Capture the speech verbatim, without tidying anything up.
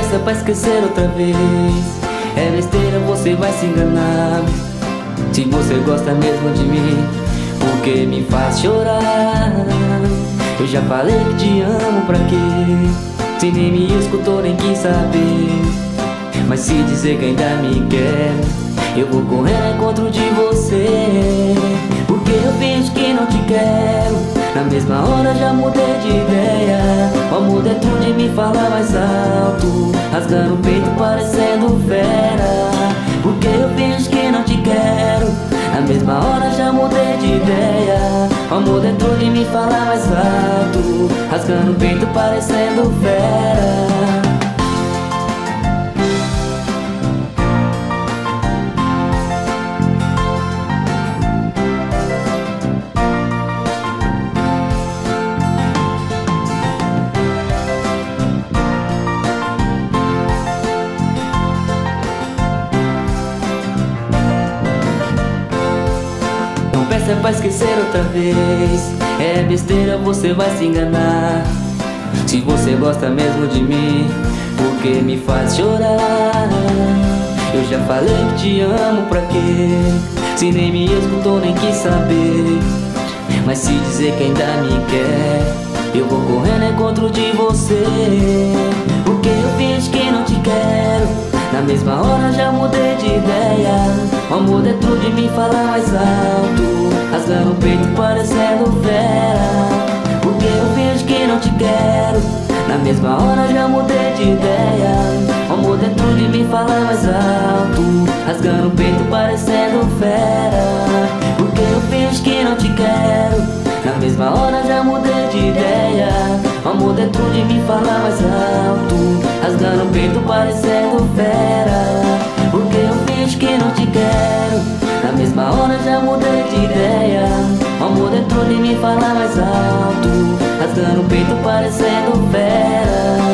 peça pra esquecer outra vez. É besteira, você vai se enganar. Se você gosta mesmo de mim, por que me faz chorar? Eu já falei que te amo, pra quê? Se nem me escutou nem quis saber. Mas se dizer que ainda me quer, eu vou correr ao encontro de você. Porque eu finjo que não te quero, na mesma hora já mudei de ideia. O amor dentro de mim fala mais alto, rasgando o peito parecendo fera. Porque eu finjo que não te quero, na mesma hora já mudei de ideia. O amor dentro de mim fala mais alto, rasgando o peito parecendo fera. Peça pra esquecer outra vez. É besteira, você vai se enganar. Se você gosta mesmo de mim, por que me faz chorar? Eu já falei que te amo, pra quê? Se nem me escutou nem quis saber. Mas se dizer que ainda me quer, eu vou correndo ao encontro de você. Porque eu finjo que não te quero, na mesma hora já mudei de ideia. O amor dentro de mim fala mais alto, rasgando o peito parecendo fera. Porque eu finjo que não te quero, na mesma hora já mudei de ideia. O amor dentro de mim fala mais alto, rasgando o peito parecendo fera. Porque eu finjo que não te quero, na mesma hora já mudei de ideia. O amor dentro de mim fala mais alto, rasgando o peito parecendo fera. Porque eu finjo que não te quero, na mesma hora já mudei de ideia. O amor dentro de mim fala mais alto, rasgando o peito parecendo fera.